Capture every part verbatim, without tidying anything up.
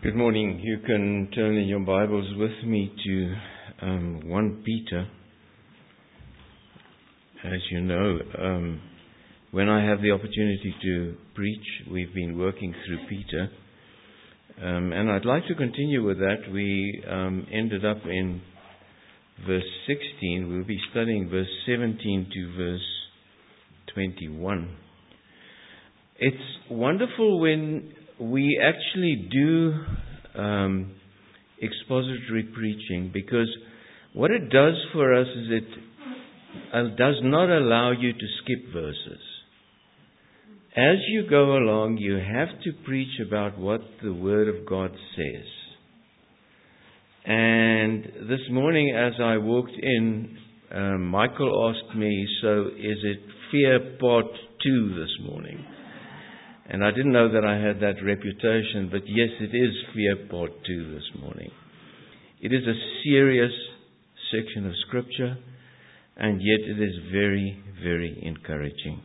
Good morning. You can turn in your Bibles with me to um, First Peter. As you know, um, when I have the opportunity to preach, we've been working through Peter. Um, and I'd like to continue with that. We um, ended up in verse sixteen. We'll be studying verse seventeen to verse twenty-one. It's wonderful when we actually do um, expository preaching, because what it does for us is it uh, does not allow you to skip verses. As you go along, you have to preach about what the Word of God says. And this morning as I walked in, uh, Michael asked me, so is it fear part two this morning? And I didn't know that I had that reputation, but yes, it is fear part two this morning. It is a serious section of Scripture, and yet it is very, very encouraging.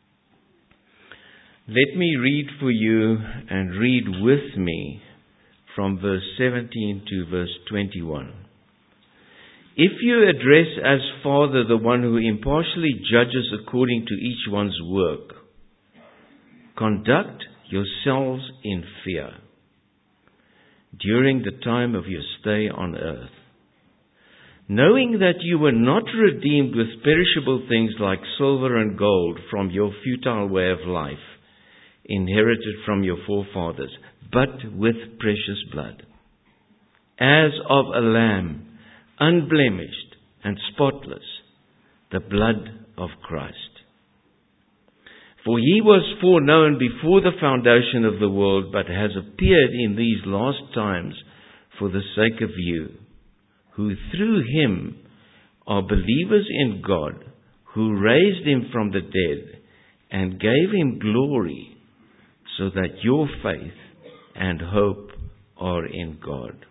Let me read for you and read with me from verse seventeen to verse twenty-one. If you address as Father the one who impartially judges according to each one's work, conduct yourselves in fear during the time of your stay on earth, knowing that you were not redeemed with perishable things like silver and gold from your futile way of life, inherited from your forefathers, but with precious blood, as of a lamb, unblemished and spotless, the blood of Christ. For he was foreknown before the foundation of the world, but has appeared in these last times for the sake of you, who through him are believers in God, who raised him from the dead and gave him glory, so that your faith and hope are in God.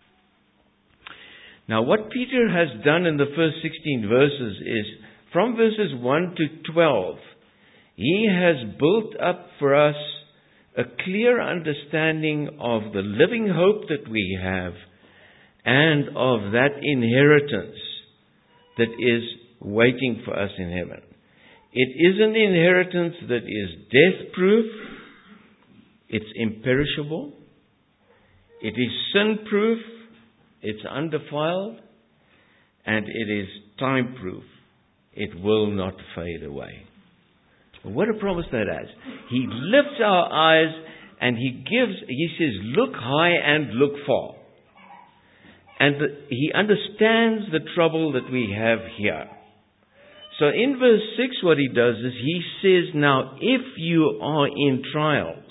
Now, what Peter has done in the first sixteen verses is, from verses one to twelve, he has built up for us a clear understanding of the living hope that we have and of that inheritance that is waiting for us in heaven. It is an inheritance that is death-proof, it's imperishable, it is sin-proof, it's undefiled, and it is time-proof. It will not fade away. What a promise that is. He lifts our eyes and He gives, He says, look high and look far. And the, He understands the trouble that we have here. So in verse six what He does is He says, now if you are in trials,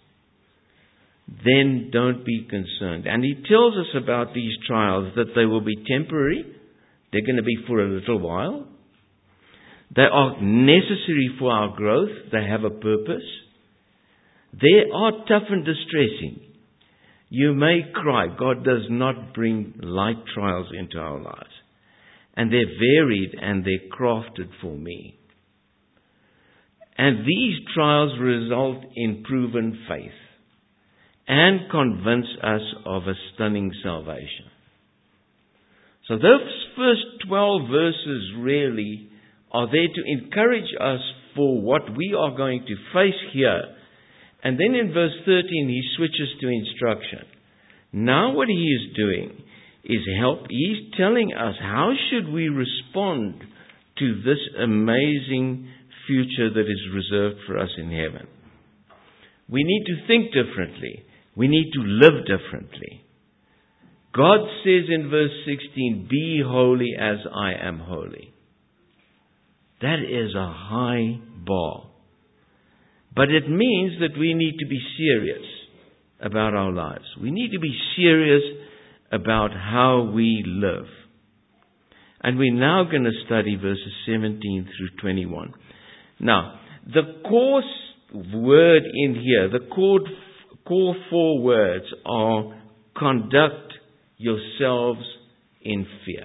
then don't be concerned. And He tells us about these trials, that they will be temporary. They're going to be for a little while. They are necessary for our growth. They have a purpose. They are tough and distressing. You may cry. God does not bring light trials into our lives. And they're varied and they're crafted for me. And these trials result in proven faith and convince us of a stunning salvation. So those first twelve verses really are there to encourage us for what we are going to face here. And then in verse thirteen, he switches to instruction. Now what he is doing is help. He's telling us how should we respond to this amazing future that is reserved for us in heaven. We need to think differently. We need to live differently. God says in verse sixteen, be holy as I am holy. That is a high bar. But it means that we need to be serious about our lives. We need to be serious about how we live. And we're now going to study verses seventeen through twenty-one. Now, the core word in here, the core, core four words are conduct yourselves in fear.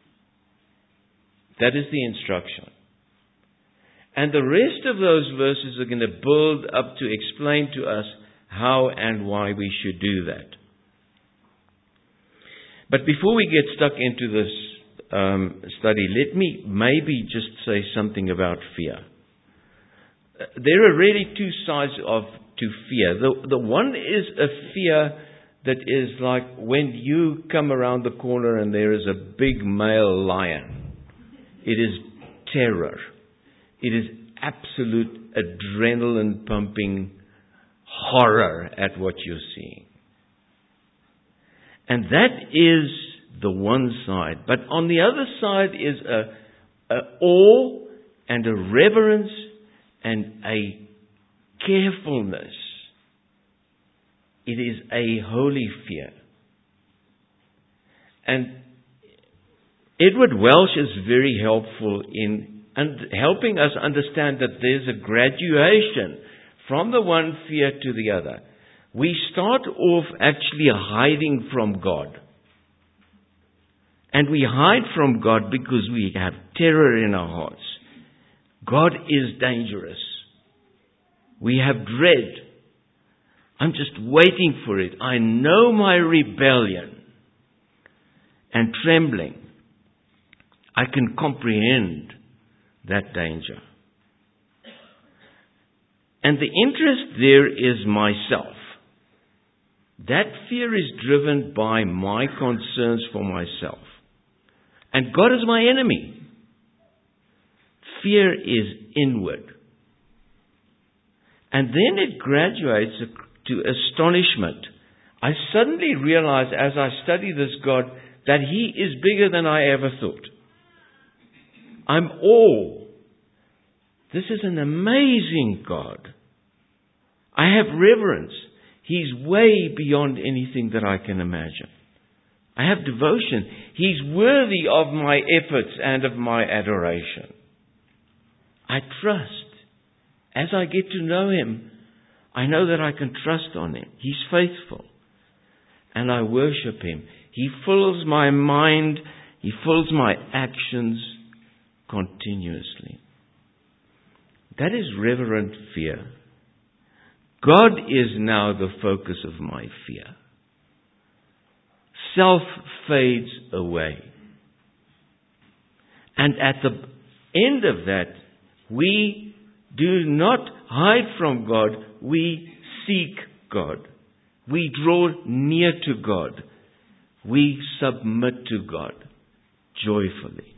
That is the instruction. And the rest of those verses are going to build up to explain to us how and why we should do that. But before we get stuck into this um, study, let me maybe just say something about fear. There are really two sides of to fear. The, the one is a fear that is like when you come around the corner and there is a big male lion. It is terror. It is absolute adrenaline pumping horror at what you're seeing. And that is the one side. But on the other side is a, a awe and a reverence and a carefulness. It is a holy fear. And Edward Welsh is very helpful in un- helping us understand that there's a graduation from the one fear to the other. We start off actually hiding from God. And we hide from God because we have terror in our hearts. God is dangerous. We have dread. I'm just waiting for it. I know my rebellion and trembling. I can comprehend that danger. And the interest there is myself. That fear is driven by my concerns for myself. And God is my enemy. Fear is inward. And then it graduates to astonishment. I suddenly realize as I study this God that He is bigger than I ever thought. I'm awe. This is an amazing God. I have reverence. He's way beyond anything that I can imagine. I have devotion. He's worthy of my efforts and of my adoration. I trust. As I get to know Him, I know that I can trust on Him. He's faithful. And I worship Him. He fills my mind. He fills my actions continuously. That is reverent fear. God is now the focus of my fear. Self fades away. And at the end of that, we do not hide from God. We seek God. We draw near to God. We submit to God joyfully.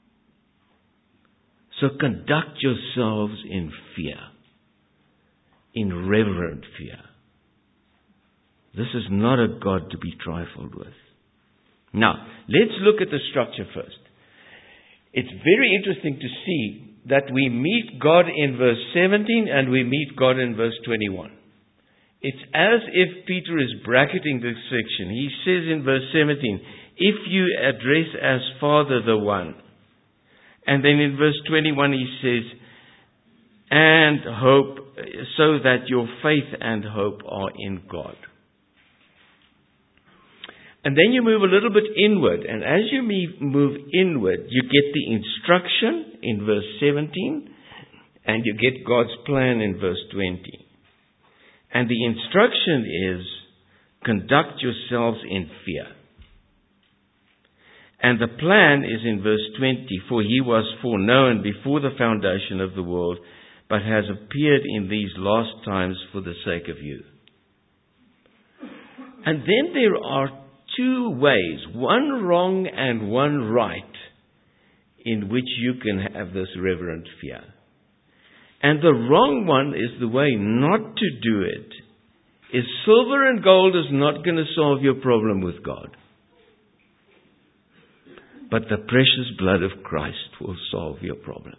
So conduct yourselves in fear, in reverent fear. This is not a God to be trifled with. Now, let's look at the structure first. It's very interesting to see that we meet God in verse seventeen and we meet God in verse twenty-one. It's as if Peter is bracketing this section. He says in verse seventeen, if you address as Father the One. And then in verse twenty-one he says, and hope, so that your faith and hope are in God. And then you move a little bit inward. And as you move inward, you get the instruction in verse seventeen. And you get God's plan in verse twenty. And the instruction is, conduct yourselves in fear. And the plan is in verse twenty. For He was foreknown before the foundation of the world, but has appeared in these last times for the sake of you. And then there are two ways, one wrong and one right, in which you can have this reverent fear. And the wrong one is the way not to do it. Is silver and gold is not going to solve your problem with God. But the precious blood of Christ will solve your problem.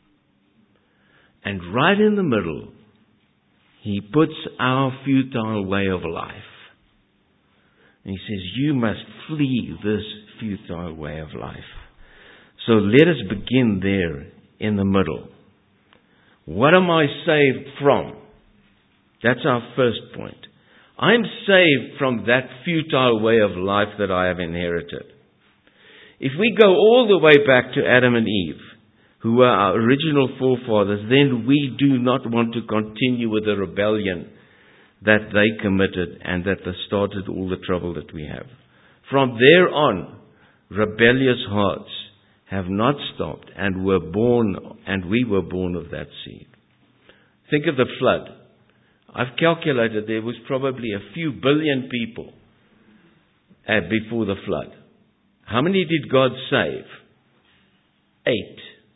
And right in the middle, He puts our futile way of life. And He says, you must flee this futile way of life. So let us begin there in the middle. What am I saved from? That's our first point. I'm saved from that futile way of life that I have inherited. If we go all the way back to Adam and Eve, who were our original forefathers, then we do not want to continue with the rebellion that they committed and that started all the trouble that we have. From there on, rebellious hearts have not stopped and were born, and we were born of that seed. Think of the flood. I've calculated there was probably a few billion people uh, before the flood. How many did God save? Eight.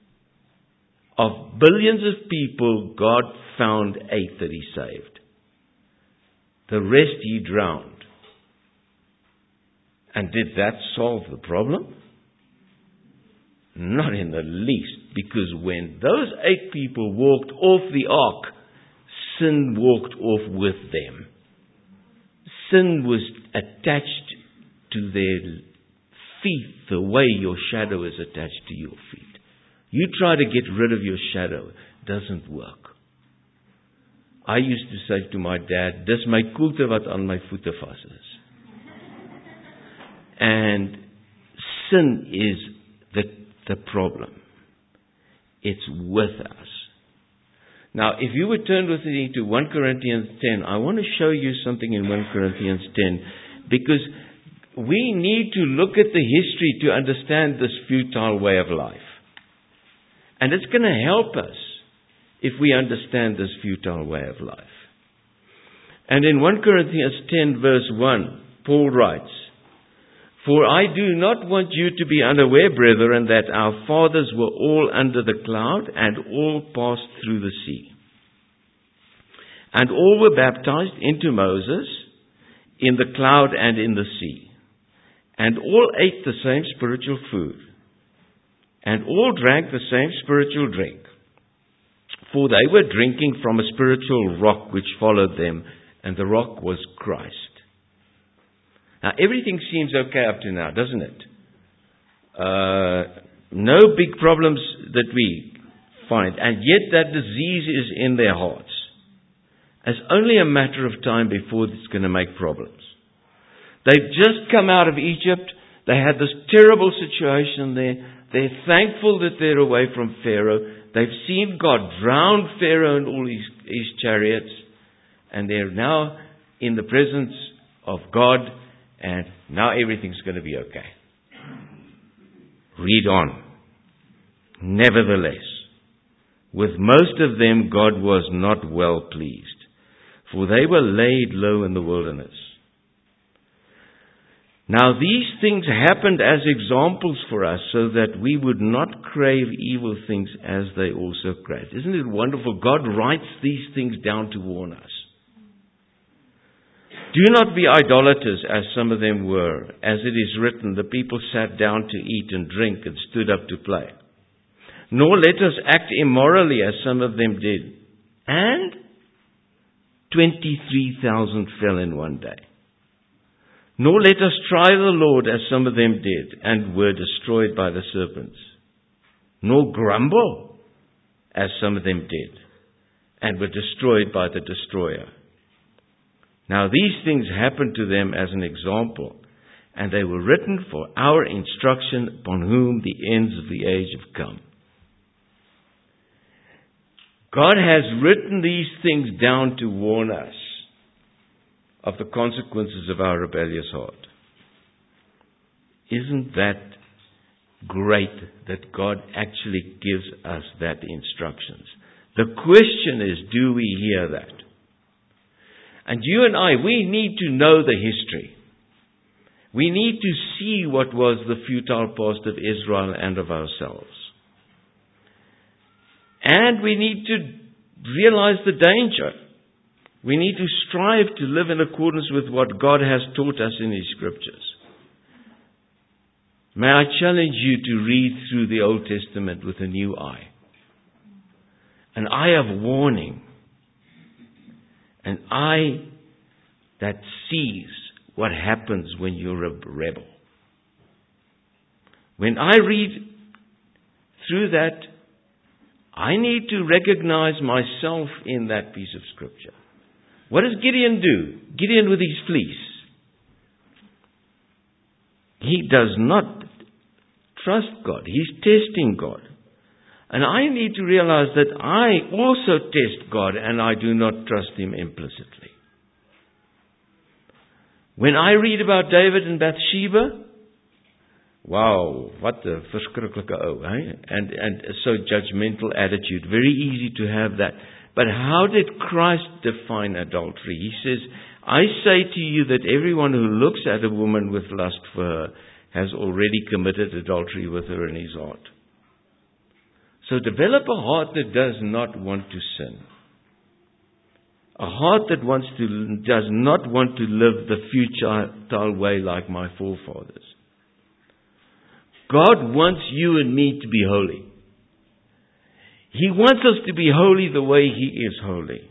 Of billions of people, God found eight that He saved. The rest He drowned. And did that solve the problem? Not in the least, because when those eight people walked off the ark, sin walked off with them. Sin was attached to their feet the way your shadow is attached to your feet. You try to get rid of your shadow, it doesn't work. I used to say to my dad, dis my koelte wat aan my voete vas is. And sin is the, the problem. It's with us. Now, if you would turn with me to First Corinthians ten, I want to show you something in First Corinthians ten, because we need to look at the history to understand this futile way of life. And it's going to help us if we understand this futile way of life. And in First Corinthians ten verse one, Paul writes, "For I do not want you to be unaware, brethren, that our fathers were all under the cloud and all passed through the sea. And all were baptized into Moses in the cloud and in the sea. And all ate the same spiritual food. And all drank the same spiritual drink. For they were drinking from a spiritual rock which followed them, and the rock was Christ." Now, everything seems okay up to now, doesn't it? Uh, no big problems that we find. And yet that disease is in their hearts. It's only a matter of time before it's going to make problems. They've just come out of Egypt. They had this terrible situation there. They're thankful that they're away from Pharaoh. They've seen God drown Pharaoh and all his, his chariots. And they're now in the presence of God. And now everything's going to be okay. Read on. Nevertheless, with most of them God was not well pleased, for they were laid low in the wilderness. Now these things happened as examples for us, so that we would not crave evil things as they also craved. Isn't it wonderful? God writes these things down to warn us. "Do not be idolaters, as some of them were. As it is written, the people sat down to eat and drink and stood up to play. Nor let us act immorally, as some of them did. And twenty-three thousand fell in one day. Nor let us try the Lord, as some of them did, and were destroyed by the serpents. Nor grumble, as some of them did, and were destroyed by the destroyer. Now these things happened to them as an example, and they were written for our instruction, upon whom the ends of the age have come." God has written these things down to warn us of the consequences of our rebellious heart. Isn't that great that God actually gives us that instructions? The question is, do we hear that? And you and I, we need to know the history. We need to see what was the futile past of Israel and of ourselves. And we need to realize the danger. We need to strive to live in accordance with what God has taught us in His Scriptures. May I challenge you to read through the Old Testament with a new eye. An eye of warning. An eye that sees what happens when you're a rebel. When I read through that, I need to recognize myself in that piece of Scripture. What does Gideon do? Gideon with his fleece. He does not trust God. He's testing God. And I need to realize that I also test God and I do not trust Him implicitly. When I read about David and Bathsheba, wow, what a verskriklike ou, eh? And, and so judgmental attitude. Very easy to have that. But how did Christ define adultery? He says, I say to you that everyone who looks at a woman with lust for her has already committed adultery with her in his heart. So develop a heart that does not want to sin. A heart that wants to, does not want to live the futile way like my forefathers. God wants you and me to be holy. He wants us to be holy the way He is holy.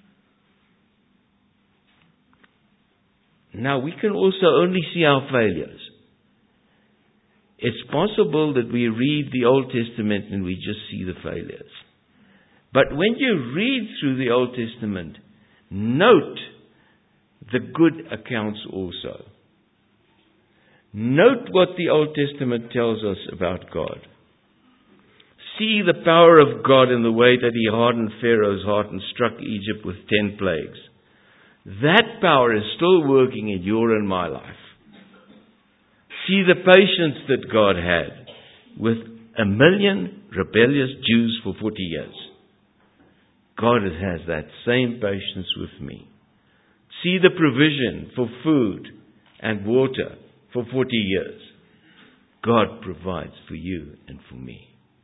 Now, we can also only see our failures. It's possible that we read the Old Testament and we just see the failures. But when you read through the Old Testament, note the good accounts also. Note what the Old Testament tells us about God. See the power of God in the way that He hardened Pharaoh's heart and struck Egypt with ten plagues. That power is still working in your and my life. See the patience that God had with a million rebellious Jews for forty years. God has that same patience with me. See the provision for food and water for forty years. God provides for you and for me.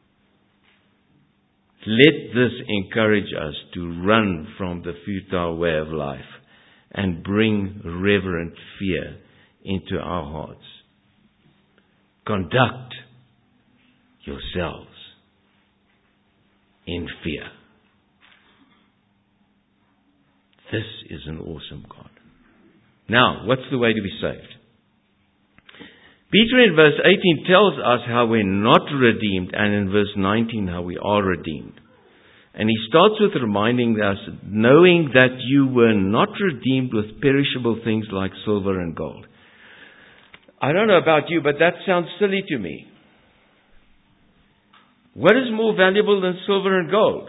Let this encourage us to run from the futile way of life and bring reverent fear into our hearts. Conduct yourselves in fear. This is an awesome God. Now, what's the way to be saved? Peter in verse eighteen tells us how we're not redeemed, and in verse nineteen how we are redeemed. And he starts with reminding us, knowing that you were not redeemed with perishable things like silver and gold. I don't know about you, but that sounds silly to me. What is more valuable than silver and gold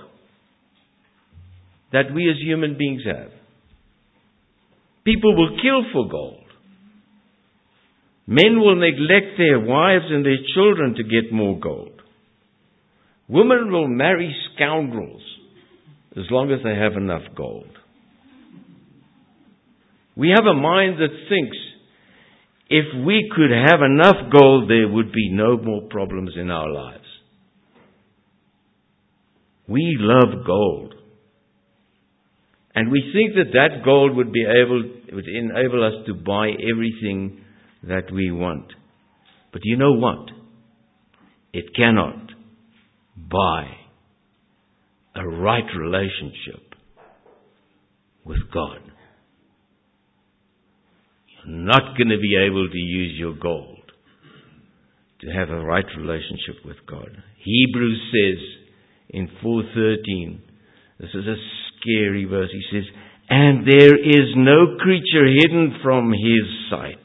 that we as human beings have? People will kill for gold. Men will neglect their wives and their children to get more gold. Women will marry scoundrels as long as they have enough gold. We have a mind that thinks if we could have enough gold, there would be no more problems in our lives. We love gold. And we think that that gold would be able, would enable us to buy everything that we want. But you know what? It cannot buy a right relationship with God. You're not going to be able to use your gold to have a right relationship with God. Hebrews says in four thirteen, this is a scary verse, he says, and there is no creature hidden from His sight.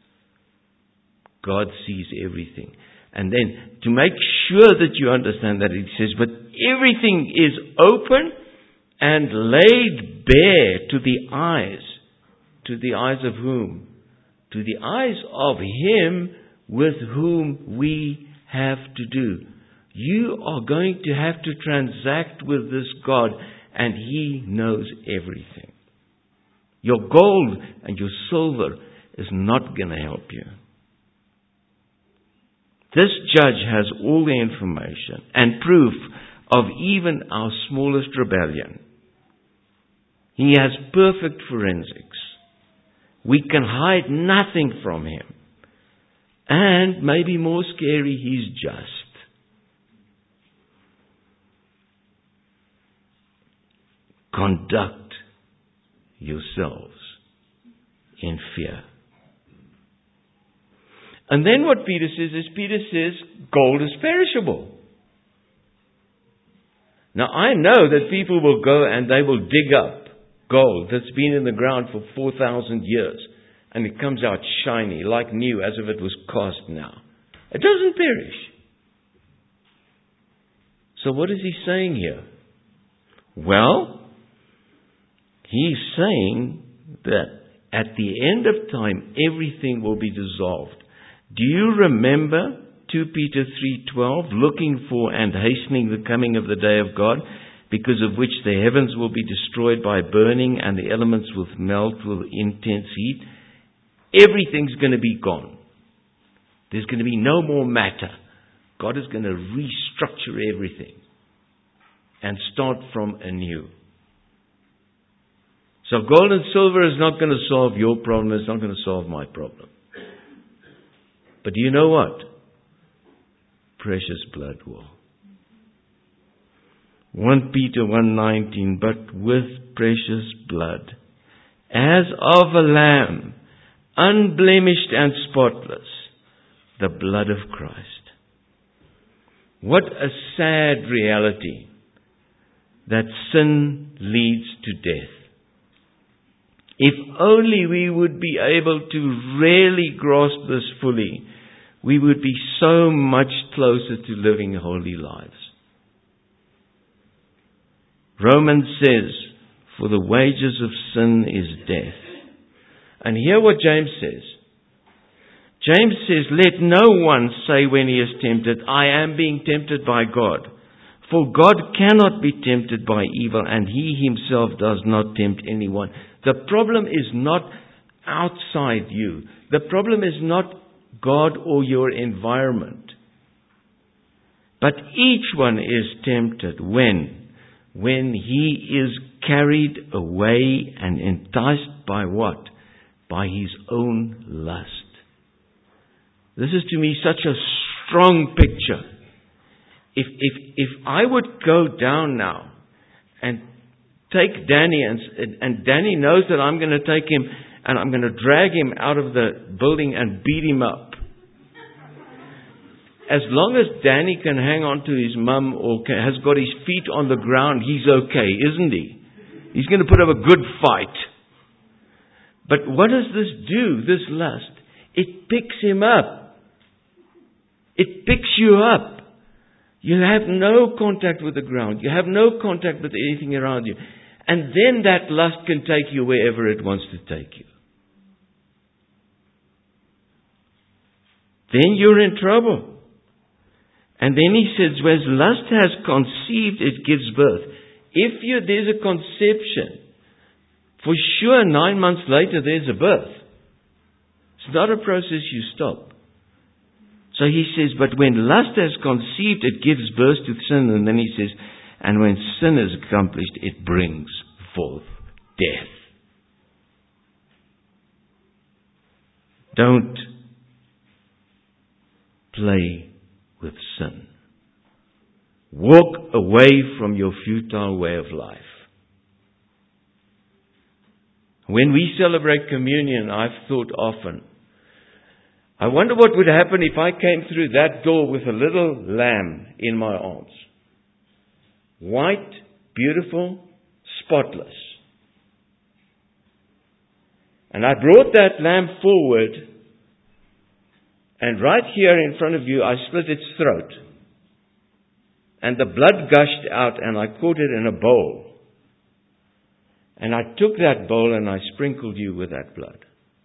God sees everything. And then, to make sure that you understand that, it says, but everything is open and laid bare to the eyes. To the eyes of whom? To the eyes of Him with whom we have to do. You are going to have to transact with this God, and He knows everything. Your gold and your silver is not going to help you. This judge has all the information and proof of even our smallest rebellion. He has perfect forensics. We can hide nothing from Him. And maybe more scary, He's just. Conduct yourselves in fear. And then what Peter says is, Peter says, gold is perishable. Now I know that people will go and they will dig up gold that's been in the ground for four thousand years. And it comes out shiny, like new, as if it was cast now. It doesn't perish. So what is he saying here? Well, he's saying that at the end of time, everything will be dissolved. Do you remember Second Peter three twelve, looking for and hastening the coming of the day of God, because of which the heavens will be destroyed by burning and the elements will melt with intense heat? Everything's going to be gone. There's going to be no more matter. God is going to restructure everything and start from anew. So gold and silver is not going to solve your problem. It's not going to solve my problem. But do you know what? Precious blood will. First Peter one nineteen, but with precious blood, as of a lamb, unblemished and spotless, the blood of Christ. What a sad reality that sin leads to death. If only we would be able to really grasp this fully, we would be so much closer to living holy lives. Romans says, for the wages of sin is death. And hear what James says. James says, let no one say when he is tempted, I am being tempted by God. For God cannot be tempted by evil, and He Himself does not tempt anyone. The problem is not outside you. The problem is not God or your environment. But each one is tempted when? When he is carried away and enticed by what? By his own lust. This is to me such a strong picture. If if if I would go down now and take Danny, and, and Danny knows that I'm going to take him and I'm going to drag him out of the building and beat him up. As long as Danny can hang on to his mum or can, has got his feet on the ground, he's okay, isn't he? He's going to put up a good fight. But what does this do, this lust? It picks him up. It picks you up. You have no contact with the ground. You have no contact with anything around you. And then that lust can take you wherever it wants to take you. Then you're in trouble. And then he says, whereas lust has conceived, it gives birth. If you, there's a conception, for sure nine months later there's a birth. It's not a process you stop. So he says, but when lust has conceived, it gives birth to sin. And then he says, and when sin is accomplished, it brings forth death. Don't play with sin. Walk away from your futile way of life. When we celebrate communion, I've thought often, I wonder what would happen if I came through that door with a little lamb in my arms. White, beautiful, spotless. And I brought that lamb forward, and right here in front of you, I split its throat. And the blood gushed out, and I caught it in a bowl. And I took that bowl and I sprinkled you with that blood.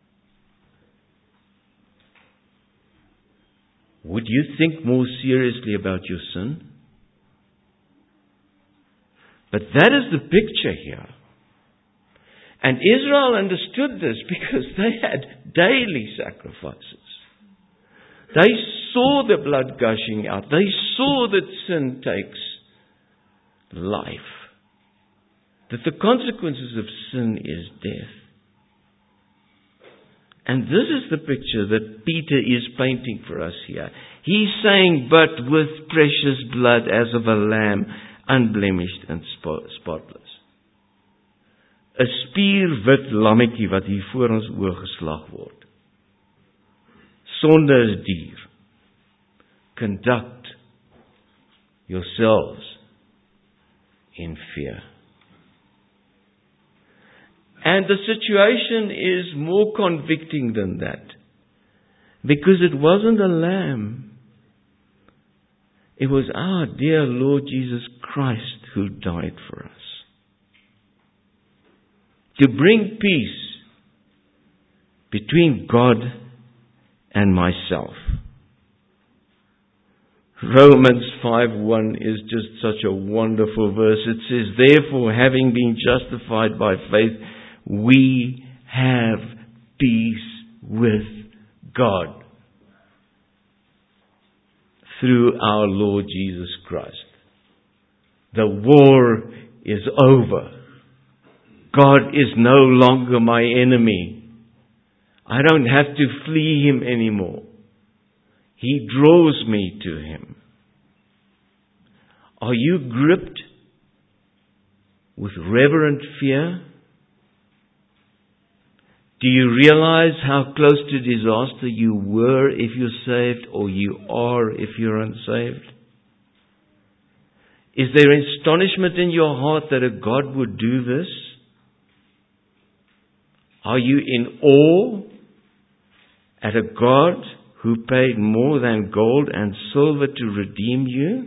Would you think more seriously about your sin? But that is the picture here. And Israel understood this because they had daily sacrifices. They saw the blood gushing out. They saw that sin takes life. That the consequences of sin is death. And this is the picture that Peter is painting for us here. He's saying, but with precious blood as of a lamb, unblemished and spotless. 'n spierwit lammetjie wat hier voor ons oë geslag word. Sonde is duur. Conduct yourselves in fear. And the situation is more convicting than that. Because it wasn't a lamb. It was our dear Lord Jesus Christ who died for us. To bring peace between God and myself. Romans five one is just such a wonderful verse. It says, therefore, having been justified by faith, we have peace with God through our Lord Jesus Christ. The war is over. God is no longer my enemy. I don't have to flee Him anymore. He draws me to Him. Are you gripped with reverent fear? Do you realize how close to disaster you were if you're saved, or you are if you're unsaved? Is there astonishment in your heart that a God would do this? Are you in awe at a God who paid more than gold and silver to redeem you?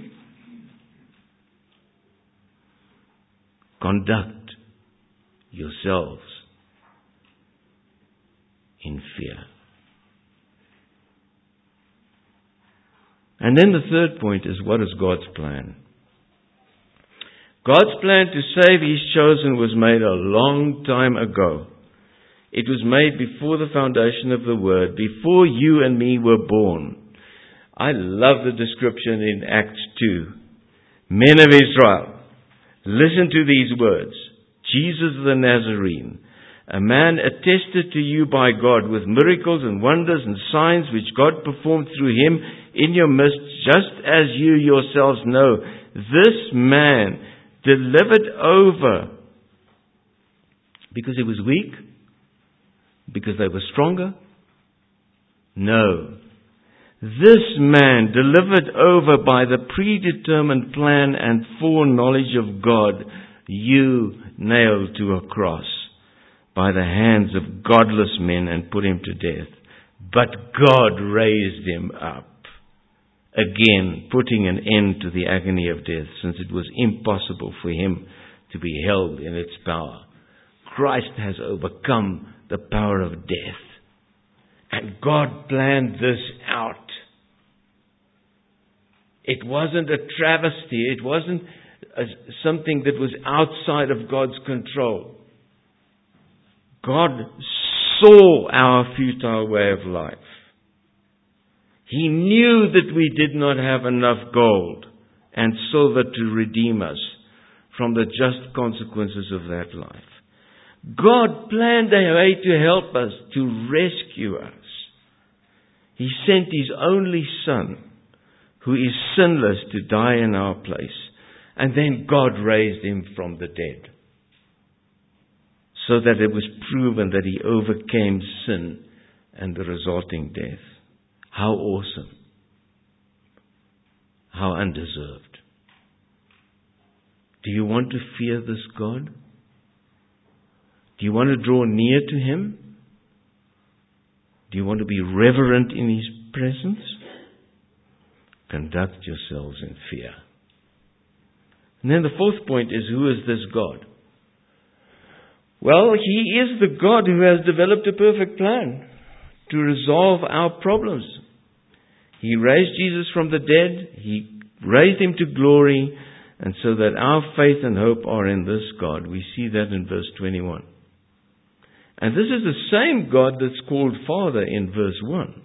Conduct yourselves in fear. And then the third point is, what is God's plan? God's plan to save His chosen was made a long time ago. It was made before the foundation of the world, before you and me were born. I love the description in Acts two. Men of Israel, listen to these words. Jesus the Nazarene, a man attested to you by God with miracles and wonders and signs which God performed through Him in your midst, just as you yourselves know. This man delivered over because he was weak, because they were stronger? No. This man delivered over by the predetermined plan and foreknowledge of God, you nailed to a cross by the hands of godless men and put him to death. But God raised him up, again putting an end to the agony of death, since it was impossible for him to be held in its power. Christ has overcome the power of death. And God planned this out. It wasn't a travesty. It wasn't a, something that was outside of God's control. God saw our futile way of life. He knew that we did not have enough gold and silver to redeem us from the just consequences of that life. God planned a way to help us, to rescue us. He sent His only Son, who is sinless, to die in our place. And then God raised Him from the dead, so that it was proven that He overcame sin and the resulting death. How awesome. How undeserved. Do you want to fear this God? Do you want to draw near to Him? Do you want to be reverent in His presence? Conduct yourselves in fear. And then the fourth point is, who is this God? Well, He is the God who has developed a perfect plan to resolve our problems. He raised Jesus from the dead. He raised Him to glory. And so that our faith and hope are in this God. We see that in verse twenty-one. And this is the same God that's called Father in verse one.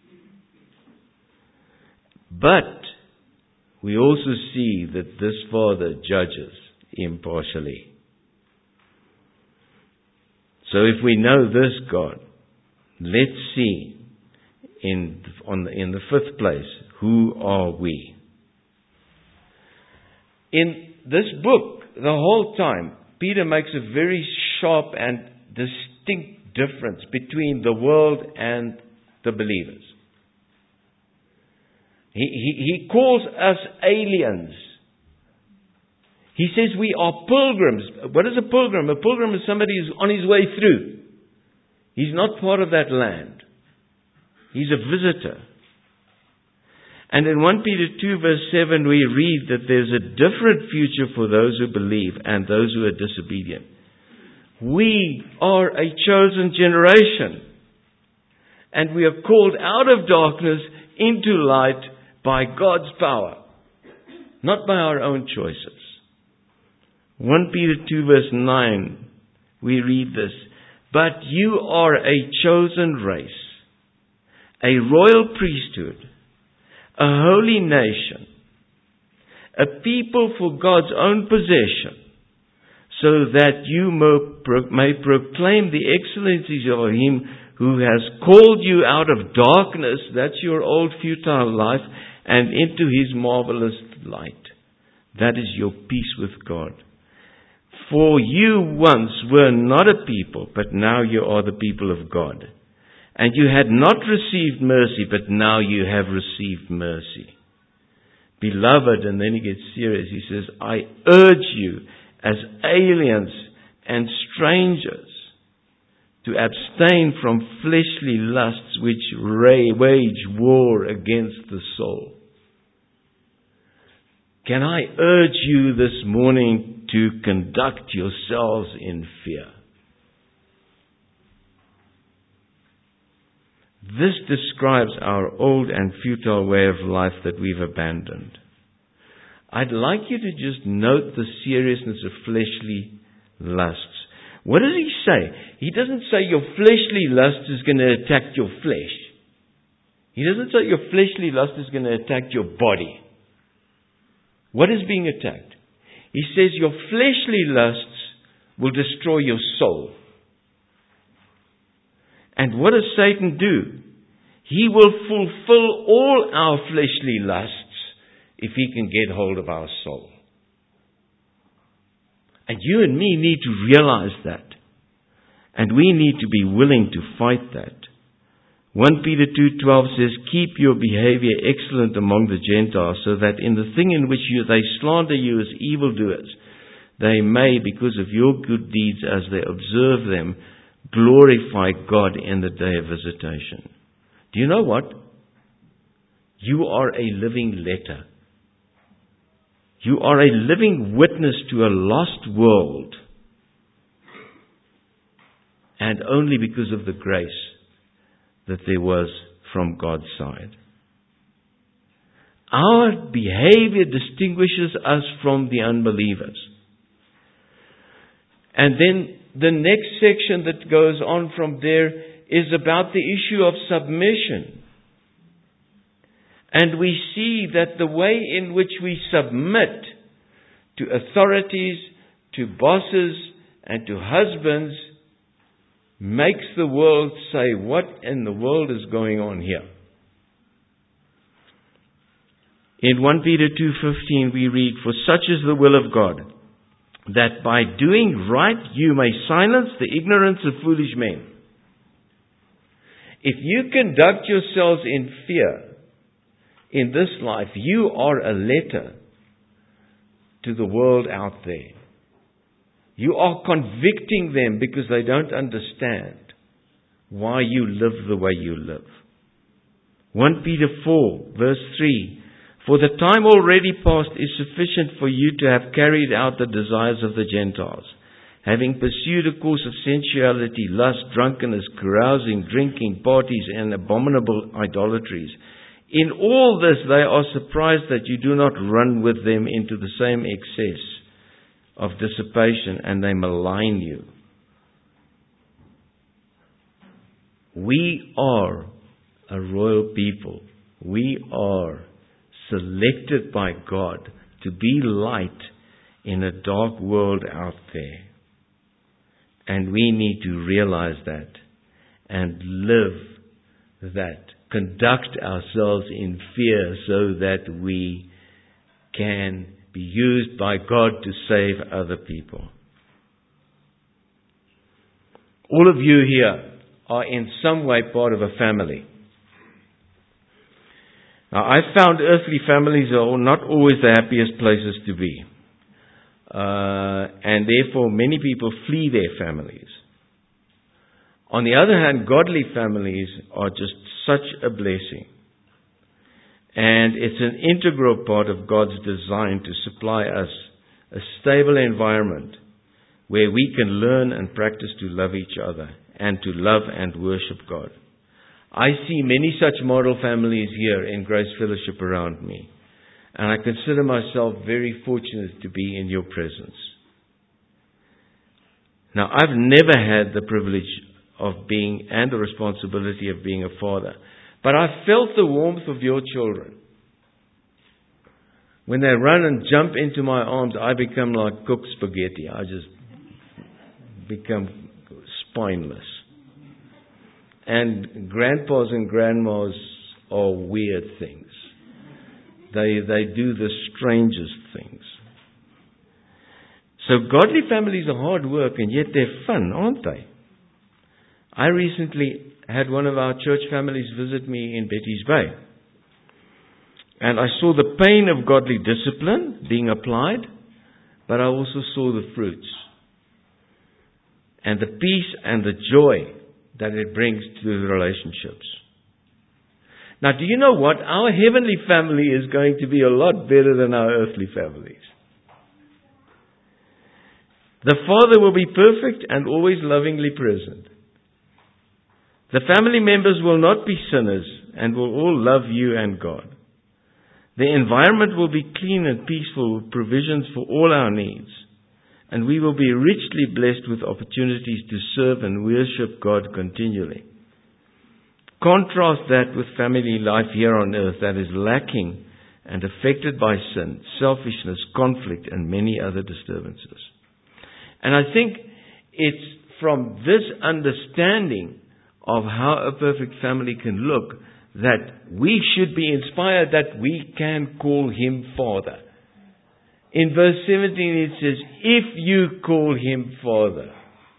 But we also see that this Father judges impartially. So if we know this God, let's see in, on the, in the fifth place, who are we? In this book, the whole time, Peter makes a very sharp and distinct difference between the world and the believers. He, he, he calls us aliens. He says we are pilgrims. What is a pilgrim? A pilgrim is somebody who's on his way through. He's not part of that land. He's a visitor. And in First Peter two verse seven we read that there's a different future for those who believe and those who are disobedient. We are a chosen generation. And we are called out of darkness into light by God's power, not by our own choices. First Peter two verse nine, we read this. But you are a chosen race, a royal priesthood, a holy nation, a people for God's own possession, so that you may proclaim the excellencies of Him who has called you out of darkness, that's your old futile life, and into His marvelous light. That is your peace with God. For you once were not a people, but now you are the people of God. And you had not received mercy, but now you have received mercy. Beloved, and then he gets serious. He says, I urge you as aliens and strangers to abstain from fleshly lusts which wage war against the soul. Can I urge you this morning to conduct yourselves in fear? This describes our old and futile way of life that we've abandoned. I'd like you to just note the seriousness of fleshly lusts. What does he say? He doesn't say your fleshly lust is going to attack your flesh. He doesn't say your fleshly lust is going to attack your body. What is being attacked? He says your fleshly lusts will destroy your soul. And what does Satan do? He will fulfill all our fleshly lusts if he can get hold of our soul. And you and me need to realize that. And we need to be willing to fight that. First Peter two twelve says, keep your behavior excellent among the Gentiles, so that in the thing in which you, they slander you as evildoers, they may, because of your good deeds as they observe them, glorify God in the day of visitation. Do you know what? You are a living letter. You are a living witness to a lost world. And only because of the grace that there was from God's side. Our behavior distinguishes us from the unbelievers. And then the next section that goes on from there is about the issue of submission. And we see that the way in which we submit to authorities, to bosses, and to husbands makes the world say, what in the world is going on here? In First Peter two fifteen we read, for such is the will of God, that by doing right you may silence the ignorance of foolish men. If you conduct yourselves in fear in this life, you are a letter to the world out there. You are convicting them because they don't understand why you live the way you live. First Peter four verse three, for the time already past is sufficient for you to have carried out the desires of the Gentiles, having pursued a course of sensuality, lust, drunkenness, carousing, drinking, parties, and abominable idolatries. In all this they are surprised that you do not run with them into the same excess of dissipation, and they malign you. We are a royal people. We are selected by God to be light in a dark world out there. And we need to realize that and live that. Conduct ourselves in fear so that we can be used by God to save other people. All of you here are in some way part of a family. Now, I've found earthly families are not always the happiest places to be. Uh, and therefore, many people flee their families. On the other hand, godly families are just such a blessing. And it's an integral part of God's design to supply us a stable environment where we can learn and practice to love each other and to love and worship God. I see many such model families here in Grace Fellowship around me. And I consider myself very fortunate to be in your presence. Now, I've never had the privilege of being and the responsibility of being a father. But I've felt the warmth of your children. When they run and jump into my arms, I become like cooked spaghetti. I just become spineless. And grandpas and grandmas are weird things. They they do the strangest things. So godly families are hard work, and yet they're fun, aren't they? I recently had one of our church families visit me in Betty's Bay. And I saw the pain of godly discipline being applied, but I also saw the fruits. And the peace and the joy that it brings to the relationships. Now, do you know what? Our heavenly family is going to be a lot better than our earthly families. The Father will be perfect and always lovingly present. The family members will not be sinners and will all love you and God. The environment will be clean and peaceful with provisions for all our needs. And we will be richly blessed with opportunities to serve and worship God continually. Contrast that with family life here on earth that is lacking and affected by sin, selfishness, conflict, and many other disturbances. And I think it's from this understanding of how a perfect family can look that we should be inspired that we can call Him Father. In verse seventeen it says, if you call Him Father.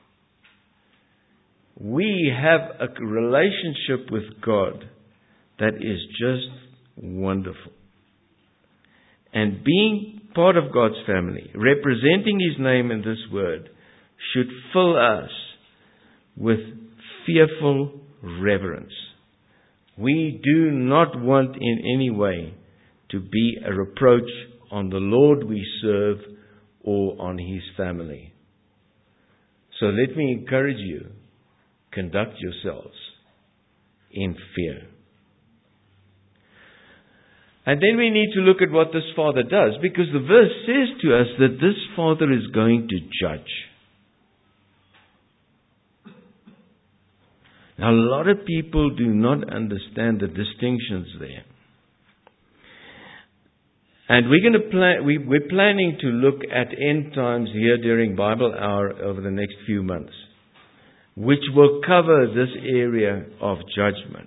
We have a relationship with God that is just wonderful. And being part of God's family, representing His name in this word, should fill us with fearful reverence. We do not want in any way to be a reproach on the Lord we serve or on His family. So let me encourage you, conduct yourselves in fear. And then we need to look at what this Father does, because the verse says to us that this Father is going to judge. Now, a lot of people do not understand the distinctions there. And we're going to plan, we, we're planning to look at end times here during Bible Hour over the next few months, which will cover this area of judgment.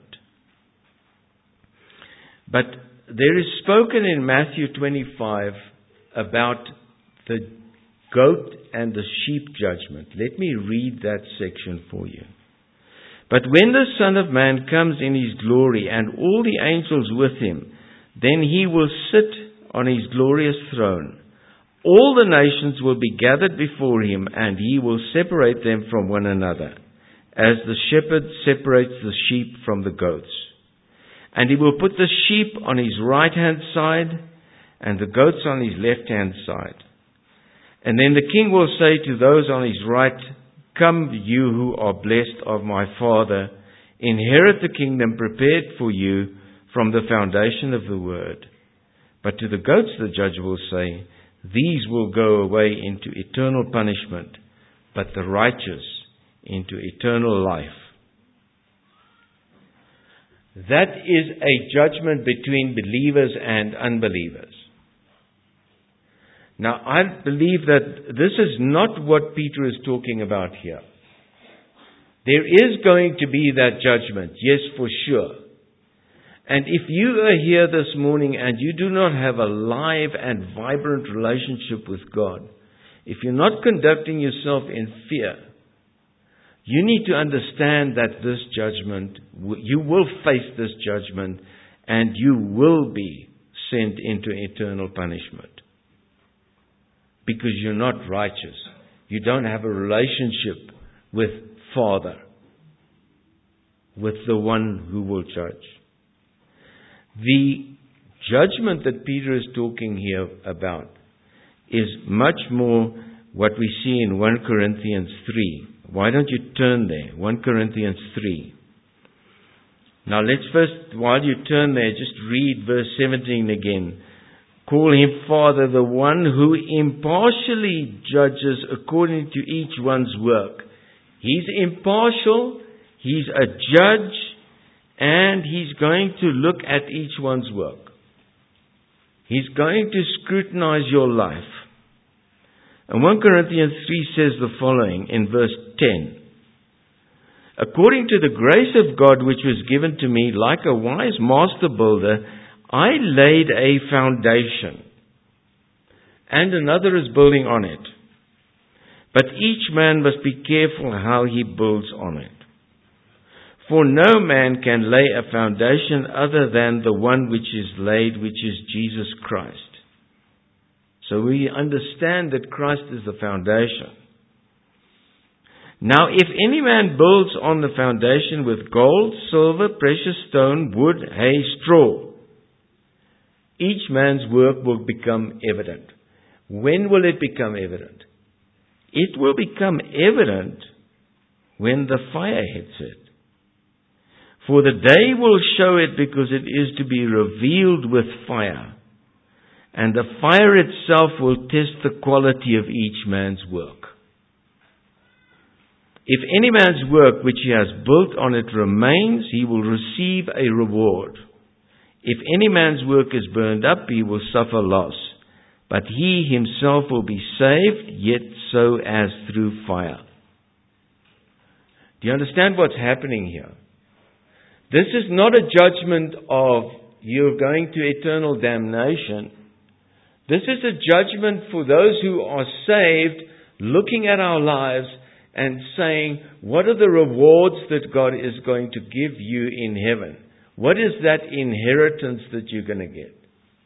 But there is spoken in Matthew twenty-five about the goat and the sheep judgment. Let me read that section for you. But when the Son of Man comes in His glory and all the angels with Him, then He will sit on His glorious throne. All the nations will be gathered before Him, and He will separate them from one another, as the shepherd separates the sheep from the goats. And He will put the sheep on His right-hand side, and the goats on His left-hand side. And then the King will say to those on His right, come, you who are blessed of my Father, inherit the kingdom prepared for you from the foundation of the world. But to the goats the judge will say, these will go away into eternal punishment, but the righteous into eternal life. That is a judgment between believers and unbelievers. Now, I believe that this is not what Peter is talking about here. There is going to be that judgment, yes, for sure. And if you are here this morning and you do not have a live and vibrant relationship with God, if you're not conducting yourself in fear, you need to understand that this judgment, you will face this judgment, and you will be sent into eternal punishment. Because you're not righteous. You don't have a relationship with Father, with the one who will judge. The judgment that Peter is talking here about is much more what we see in First Corinthians three. Why don't you turn there? First Corinthians three. Now let's first, while you turn there, just read verse seventeen again. Call him Father, the one who impartially judges according to each one's work. He's impartial, he's a judge, and he's going to look at each one's work. He's going to scrutinize your life. And First Corinthians three says the following in verse ten. According to the grace of God which was given to me, like a wise master builder, I laid a foundation, and another is building on it. But each man must be careful how he builds on it. For no man can lay a foundation other than the one which is laid, which is Jesus Christ. So we understand that Christ is the foundation. Now, if any man builds on the foundation with gold, silver, precious stone, wood, hay, straw, each man's work will become evident. When will it become evident? It will become evident when the fire hits it. For the day will show it, because it is to be revealed with fire. And the fire itself will test the quality of each man's work. If any man's work which he has built on it remains, he will receive a reward. If any man's work is burned up, he will suffer loss. But he himself will be saved, yet so as through fire. Do you understand what's happening here? This is not a judgment of you're going to eternal damnation. This is a judgment for those who are saved, looking at our lives and saying, what are the rewards that God is going to give you in heaven? What is that inheritance that you're going to get?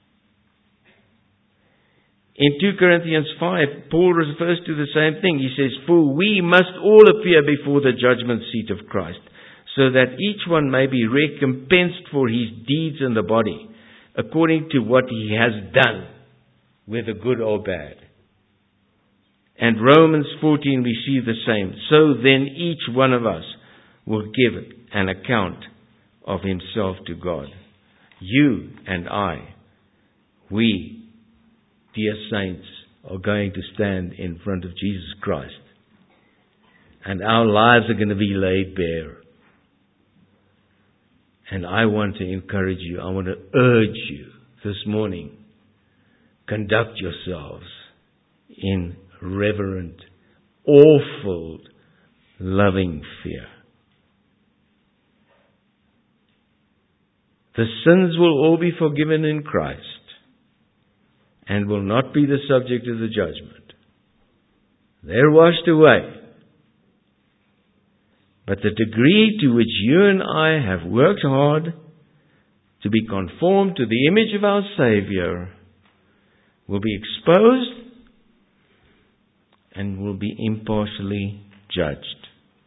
In Second Corinthians five, Paul refers to the same thing. He says, for we must all appear before the judgment seat of Christ, so that each one may be recompensed for his deeds in the body, according to what he has done, whether good or bad. And Romans fourteen, we see the same. So then each one of us will give an account of himself to God. You and I, we, dear saints, are going to stand in front of Jesus Christ. And our lives are going to be laid bare. And I want to encourage you, I want to urge you this morning, conduct yourselves in reverent, awful, loving fear. The sins will all be forgiven in Christ and will not be the subject of the judgment. They're washed away. But the degree to which you and I have worked hard to be conformed to the image of our Savior will be exposed and will be impartially judged.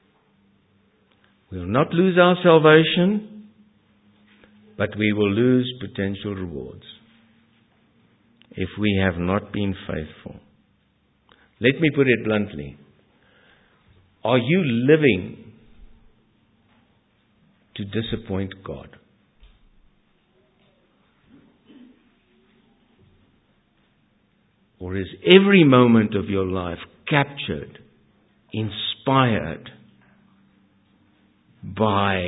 We will not lose our salvation, but we will lose potential rewards if we have not been faithful. Let me put it bluntly. Are you living to disappoint God? Or is every moment of your life captured, inspired by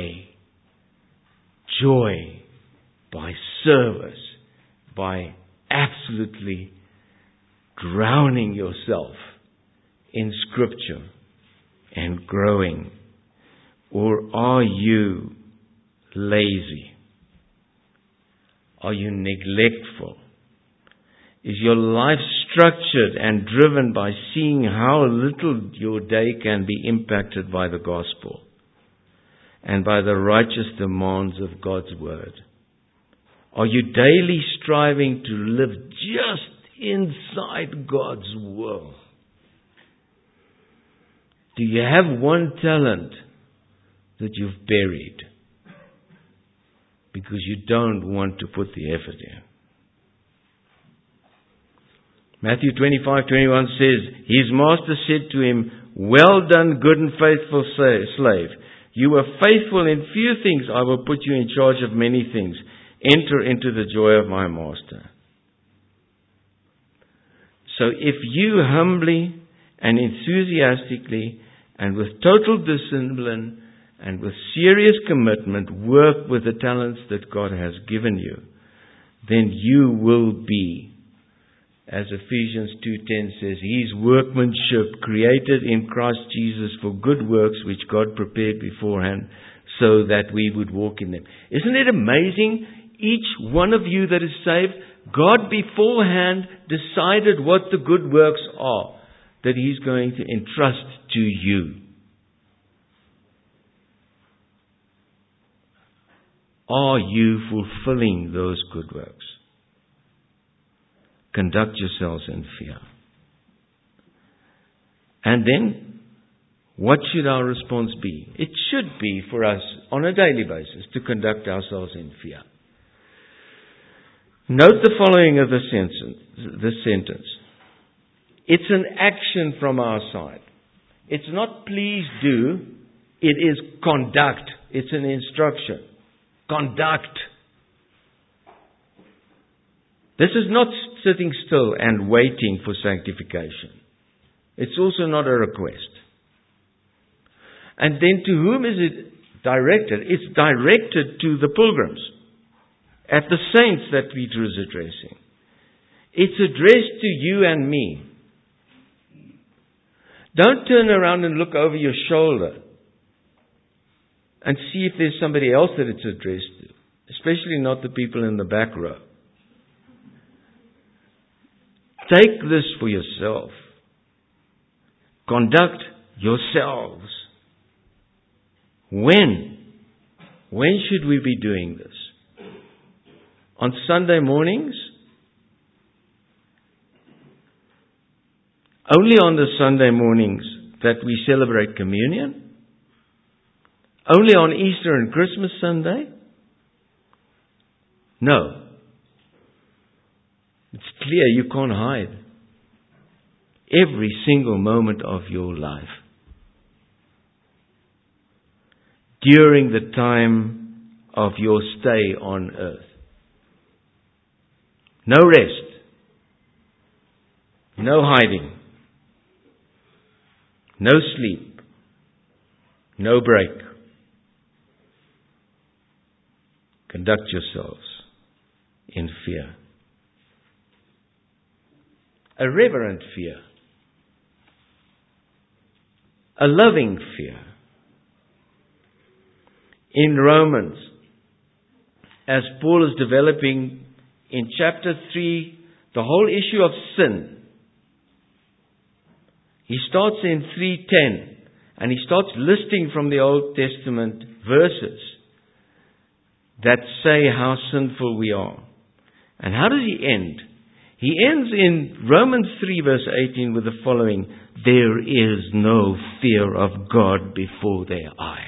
joy, by service, by absolutely drowning yourself in Scripture and growing? Or are you lazy? Are you neglectful? Is your life structured and driven by seeing how little your day can be impacted by the gospel and by the righteous demands of God's word? Are you daily striving to live just inside God's will? Do you have one talent that you've buried because you don't want to put the effort in? Matthew twenty-five twenty-one says, his master said to him, well done, good and faithful slave. You were faithful in few things, I will put you in charge of many things. Enter into the joy of my master. So if you humbly and enthusiastically and with total discipline and with serious commitment work with the talents that God has given you, then you will be, as Ephesians two ten says, His workmanship created in Christ Jesus for good works which God prepared beforehand so that we would walk in them. Isn't it amazing? Each one of you that is saved, God beforehand decided what the good works are that He's going to entrust to you. Are you fulfilling those good works? Conduct yourselves in fear. And then, what should our response be? It should be for us on a daily basis to conduct ourselves in fear. Note the following of the sentence. The sentence. It's an action from our side. It's not please do. It is conduct. It's an instruction. Conduct. This is not sitting still and waiting for sanctification. It's also not a request. And then to whom is it directed? It's directed to the pilgrims, at the saints that Peter is addressing. It's addressed to you and me. Don't turn around and look over your shoulder and see if there's somebody else that it's addressed to, especially not the people in the back row. Take this for yourself. Conduct yourselves. When? When should we be doing this? On Sunday mornings? Only on the Sunday mornings that we celebrate communion? Only on Easter and Christmas Sunday? No. It's clear you can't hide. Every single moment of your life. During the time of your stay on earth. No rest. No hiding. No sleep. No break. Conduct yourselves in fear. A reverent fear. A loving fear. In Romans, as Paul is developing in chapter three, the whole issue of sin. He starts in three ten and he starts listing from the Old Testament verses that say how sinful we are. And how does he end? He ends in Romans three verse eighteen with the following: there is no fear of God before their eyes.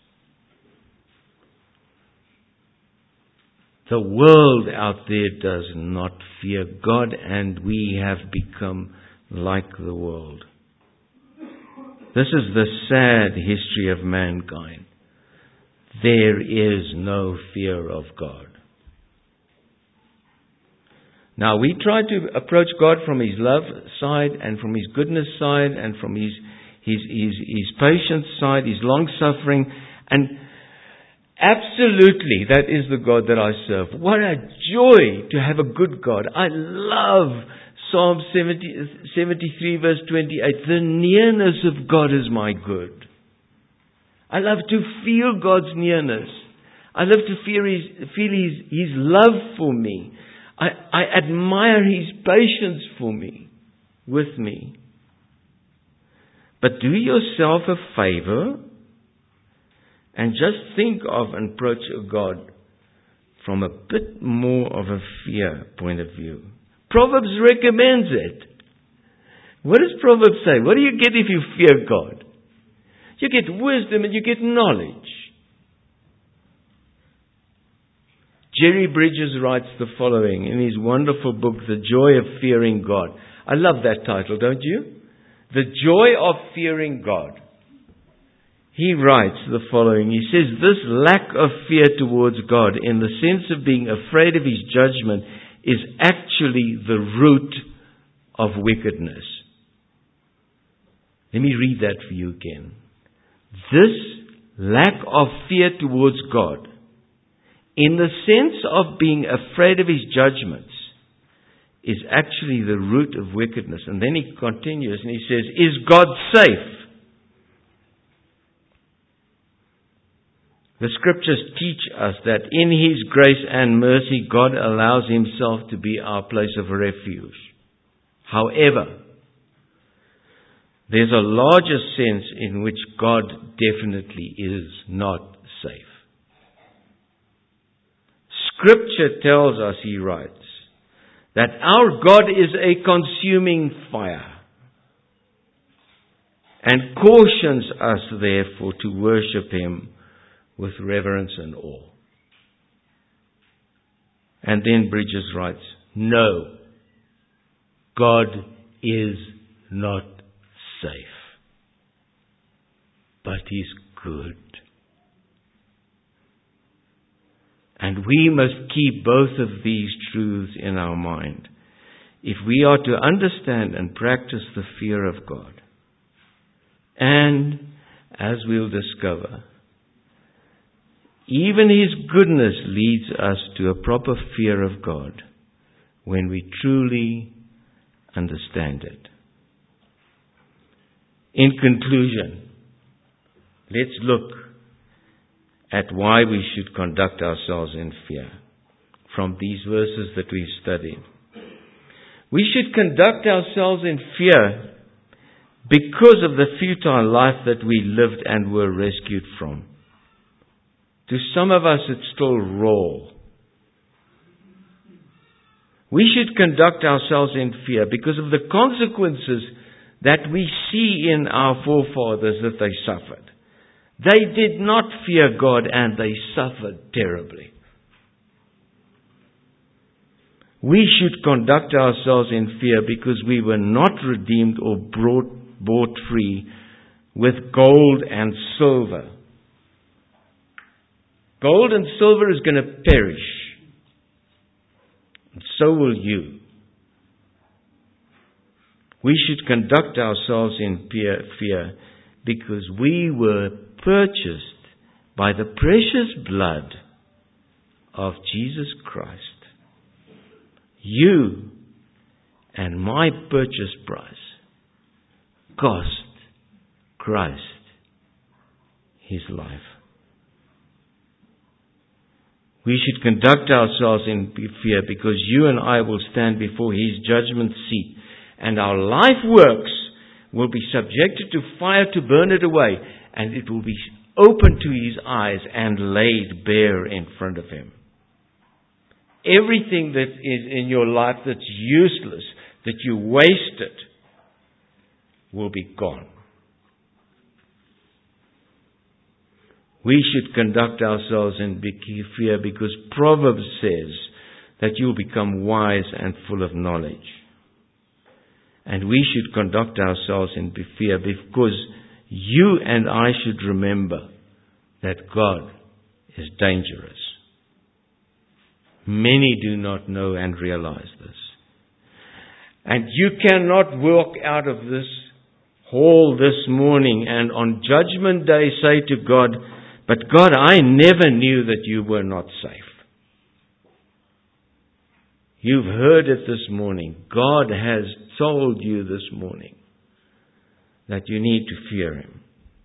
The world out there does not fear God, and we have become like the world. This is the sad history of mankind. There is no fear of God. Now, we try to approach God from His love side and from His goodness side and from His His His, his patience side, His long-suffering. And absolutely, that is the God that I serve. What a joy to have a good God. I love Psalm seventy, seventy-three verse twenty-eight. The nearness of God is my good. I love to feel God's nearness. I love to feel His, feel his, his love for me. I, I admire His patience for me, with me. But do yourself a favor and just think of and approach God from a bit more of a fear point of view. Proverbs recommends it. What does Proverbs say? What do you get if you fear God? You get wisdom and you get knowledge. Jerry Bridges writes the following in his wonderful book, The Joy of Fearing God. I love that title, don't you? The Joy of Fearing God. he writes the following. He says, this lack of fear towards God, in the sense of being afraid of His judgment, is actually the root of wickedness. Let me read that for you again. This lack of fear towards God, in the sense of being afraid of His judgments, is actually the root of wickedness. And then he continues and he says, is God safe? The Scriptures teach us that in His grace and mercy, God allows Himself to be our place of refuge. However, there's a larger sense in which God definitely is not safe. Scripture tells us, he writes, that our God is a consuming fire, and cautions us therefore to worship Him with reverence and awe. And then Bridges writes, no, God is not safe, but He's good. And we must keep both of these truths in our mind if we are to understand and practice the fear of God. And, as we'll discover, even His goodness leads us to a proper fear of God when we truly understand it. In conclusion, let's look at why we should conduct ourselves in fear from these verses that we've studied. We should conduct ourselves in fear because of the futile life that we lived and were rescued from. To some of us, it's still raw. We should conduct ourselves in fear because of the consequences that we see in our forefathers that they suffered. They did not fear God and they suffered terribly. We should conduct ourselves in fear because we were not redeemed or brought, bought free with gold and silver. Gold and silver is going to perish. And so will you. We should conduct ourselves in fear because we were purchased by the precious blood of Jesus Christ. You and my purchase price cost Christ His life. We should conduct ourselves in fear because you and I will stand before His judgment seat, and our life works will be subjected to fire to burn it away, and it will be open to His eyes and laid bare in front of Him. Everything that is in your life that's useless, that you wasted, will be gone. We should conduct ourselves in fear because Proverbs says that you'll become wise and full of knowledge. And we should conduct ourselves in fear because you and I should remember that God is dangerous. Many do not know and realize this. And you cannot walk out of this hall this morning and on Judgment Day say to God, but God, I never knew that you were not safe. You've heard it this morning. God has told you this morning that you need to fear Him.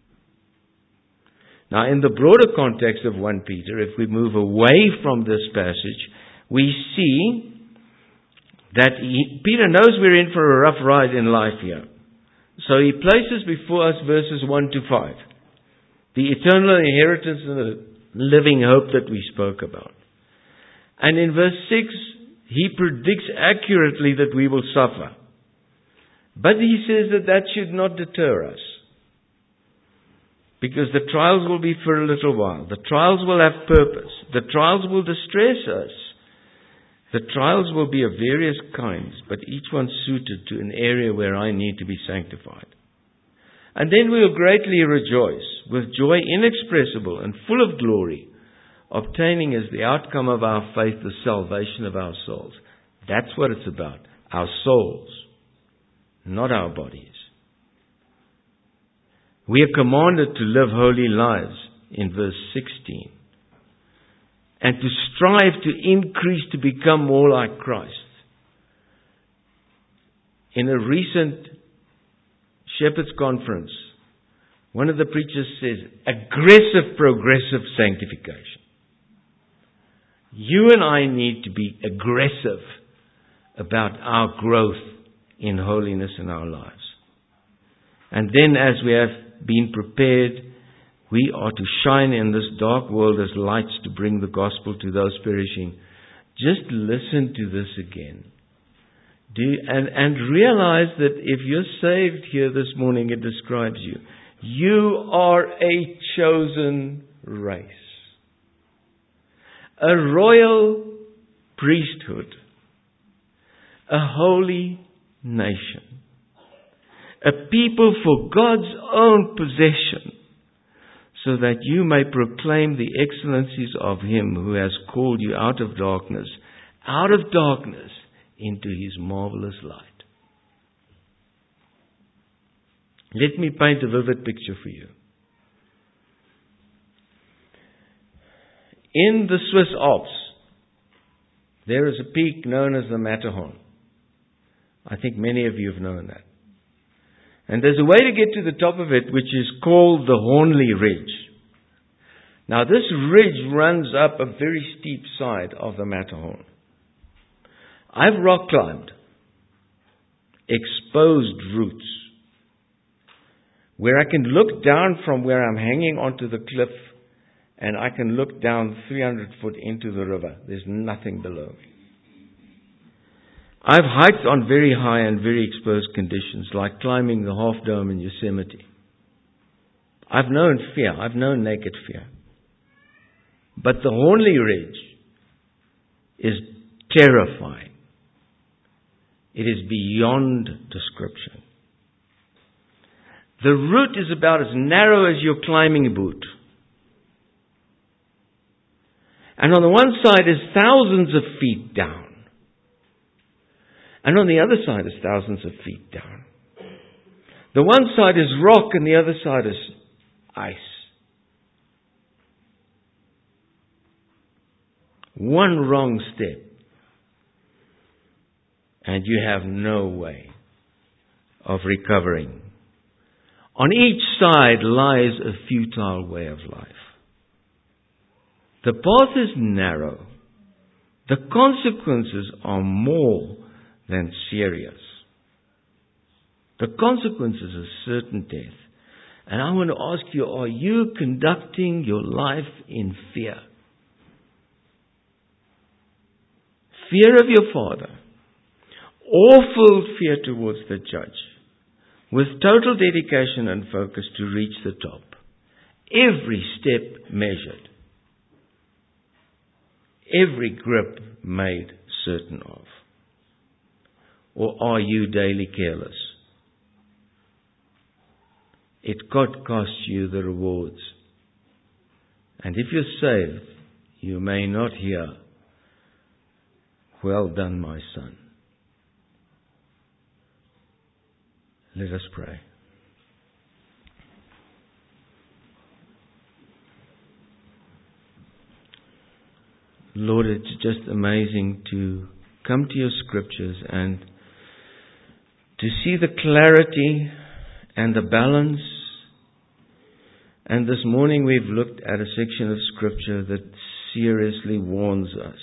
Now, in the broader context of First Peter, if we move away from this passage, we see that he, Peter knows we're in for a rough ride in life here. So he places before us verses one to five. The eternal inheritance and the living hope that we spoke about. And in verse six, he predicts accurately that we will suffer. But he says that that should not deter us. Because the trials will be for a little while. The trials will have purpose. The trials will distress us. The trials will be of various kinds, but each one suited to an area where I need to be sanctified. And then we will greatly rejoice with joy inexpressible and full of glory, obtaining as the outcome of our faith the salvation of our souls. That's what it's about. Our souls, not our bodies. We are commanded to live holy lives in verse sixteen. And to strive to increase to become more like Christ. In a recent Shepherd's Conference, one of the preachers says, aggressive progressive sanctification. You and I need to be aggressive about our growth in holiness in our lives. And then as we have been prepared, we are to shine in this dark world as lights to bring the gospel to those perishing. Just listen to this again. Do you, and, and realize that if you're saved here this morning, it describes you. You are a chosen race. A royal priesthood. A holy nation. A people for God's own possession, so that you may proclaim the excellencies of Him who has called you out of darkness, out of darkness into His marvelous light. Let me paint a vivid picture for you. In the Swiss Alps, there is a peak known as the Matterhorn. I think many of you have known that. And there's a way to get to the top of it which is called the Hornli Ridge. Now this ridge runs up a very steep side of the Matterhorn. I've rock climbed exposed routes where I can look down from where I'm hanging onto the cliff and I can look down three hundred foot into the river. There's nothing below me. I've hiked on very high and very exposed conditions, like climbing the Half Dome in Yosemite. I've known fear. I've known naked fear. But the Hornli Ridge is terrifying. It is beyond description. The route is about as narrow as your climbing boot. And on the one side is thousands of feet down. And on the other side is thousands of feet down. The one side is rock and the other side is ice. One wrong step and you have no way of recovering. On each side lies a futile way of life. The path is narrow. The consequences are more than serious. The consequences are certain death. And I want to ask you, are you conducting your life in fear? Fear of your Father. Awful fear towards the judge. With total dedication and focus to reach the top. Every step measured. Every grip made certain of. Or are you daily careless? It could cost you the rewards. And if you're saved, you may not hear, "Well done, my son." Let us pray. Lord, it's just amazing to come to your scriptures and to see the clarity and the balance. And this morning we've looked at a section of scripture that seriously warns us.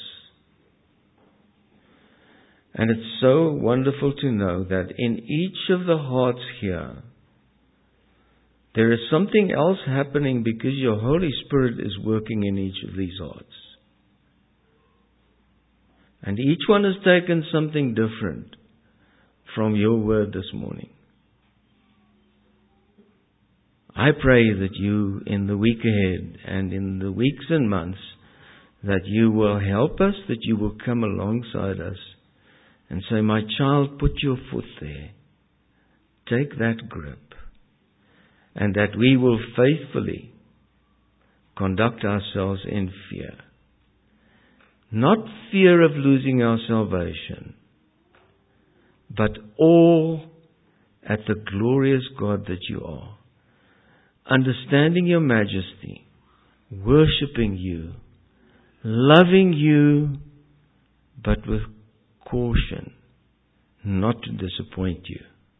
And it's so wonderful to know that in each of the hearts here, there is something else happening because your Holy Spirit is working in each of these hearts. And each one has taken something different from your word this morning. I pray that you, in the week ahead and in the weeks and months, that you will help us, that you will come alongside us and say, "My child, put your foot there. Take that grip. and that we will faithfully conduct ourselves in fear. Not fear of losing our salvation, but all at the glorious God that you are, understanding your majesty, worshipping you, loving you, but with caution, not to disappoint you.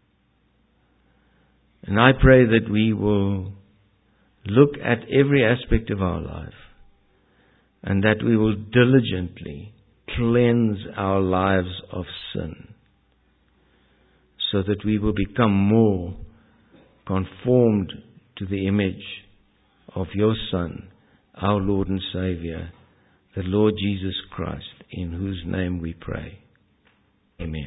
And I pray that we will look at every aspect of our life, and that we will diligently cleanse our lives of sin, so that we will become more conformed to the image of your Son, our Lord and Savior, the Lord Jesus Christ, in whose name we pray. Amen.